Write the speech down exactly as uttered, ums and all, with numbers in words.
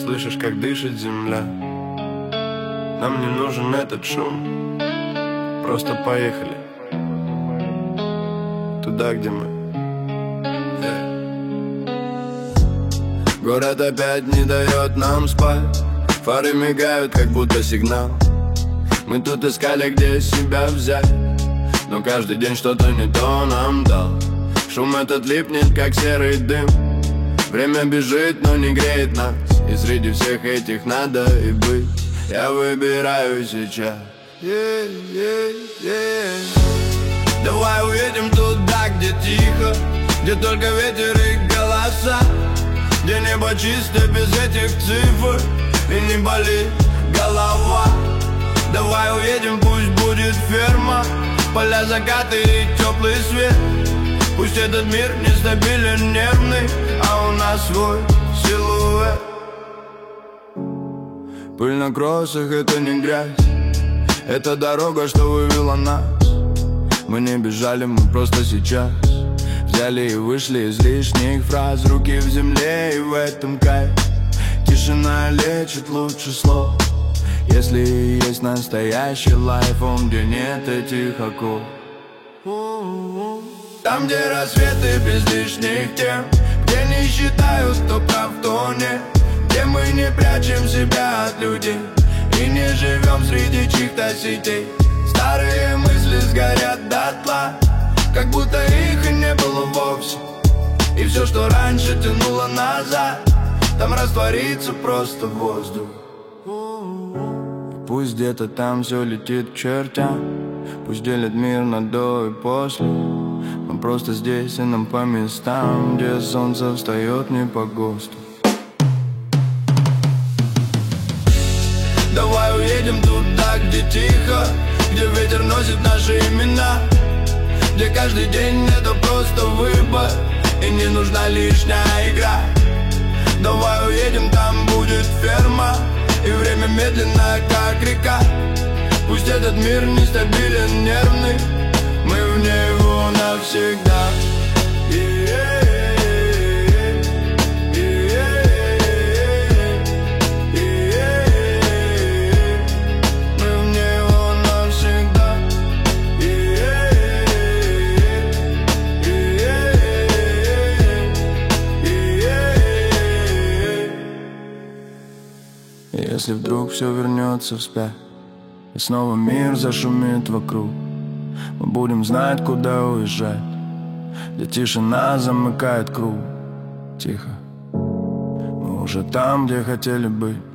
слышишь, как дышит земля. Нам не нужен этот шум, просто поехали туда, где мы. yeah. Город опять не дает нам спать, фары мигают, как будто сигнал. Мы тут искали, где себя взять, но каждый день что-то не то нам дал. Шум этот липнет, как серый дым. Время бежит, но не греет нас, и среди всех этих надо и быть. Я выбираю сейчас. yeah, yeah, yeah. Давай уедем туда, где тихо, где только ветер и голоса, где небо чисто без этих цифр и не болит голова. Давай уедем, пусть будет ферма, поля, закаты и теплый свет. Пусть этот мир нестабилен, нервный, а у нас свой силуэт. Пыль на кроссах — это не грязь, это дорога, что вывела нас. Мы не бежали, мы просто сейчас взяли и вышли из лишних фраз. Руки в земле, и в этом кайф. Тишина лечит лучше слов, если есть настоящий лайф, он где нет этих оков. Там, где рассветы без лишних тем, где не считают, кто прав, кто нет, где мы не прячем себя от людей и не живем среди чьих-то сетей. Старые мысли сгорят дотла, как будто их и не было вовсе, и все, что раньше тянуло назад, там растворится просто воздух. Пусть где-то там все летит к чертям, пусть делят мир на до и после. Мы просто здесь и нам по местам, где солнце встает не по ГОСТу. Давай уедем туда, где тихо, где ветер носит наши имена, где каждый день это просто выбор и не нужна лишняя игра. Давай уедем, там будет ферма, и время медленно, как река. Пусть этот мир нестабилен, нервный, мы в него навсегда. Yeah. Если вдруг все вернется вспять, и снова мир зашумит вокруг, мы будем знать, куда уезжать, где тишина замыкает круг. Тихо, мы уже там, где хотели быть.